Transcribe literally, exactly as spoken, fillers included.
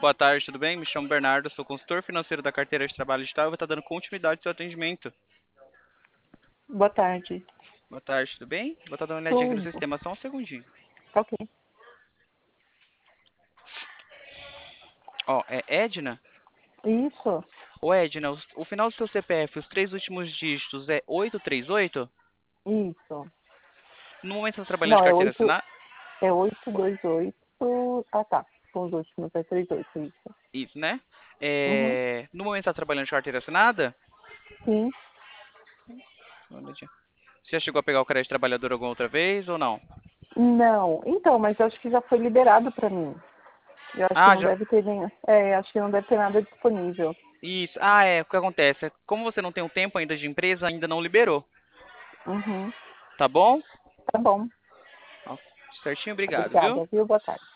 Boa tarde, tudo bem? Me chamo Bernardo, sou consultor financeiro da carteira de trabalho digital e vou estar dando continuidade ao seu atendimento. Boa tarde. Boa tarde, tudo bem? Vou estar dando uma olhadinha aqui no Tudo. sistema, só um segundinho. Ok. Ó, é Edna? Isso. Ô Edna, o, o final do seu C P F, os três últimos dígitos é oito três oito? Isso. No momento você está trabalhando de Não, é carteira oito. assinada? É oito dois oito. Ah, tá. Com os últimos é trinta e oito, isso. Isso, né? Uhum. É, no momento você está trabalhando de carteira assinada? Sim. Uma olhadinha. Você já chegou a pegar o crédito trabalhador alguma outra vez ou não? Não. Então, mas eu acho que já foi liberado para mim. Eu acho que Ah, não já. deve ter nem. É, acho que não deve ter nada disponível. Isso. Ah, é. O que acontece? Como você não tem um tempo ainda de empresa, ainda não liberou. Uhum. Tá bom? Tá bom. Ó, certinho, obrigado, viu? Obrigada, viu? Boa tarde.